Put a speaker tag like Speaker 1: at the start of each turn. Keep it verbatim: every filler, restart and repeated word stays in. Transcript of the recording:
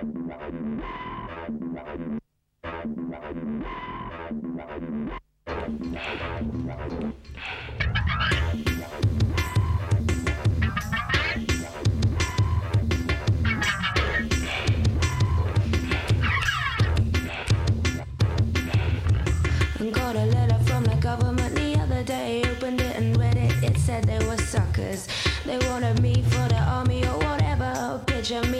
Speaker 1: Got a letter from the government the other day. Opened it and read it. It said they were suckers. They wanted me for the army or whatever. Picture me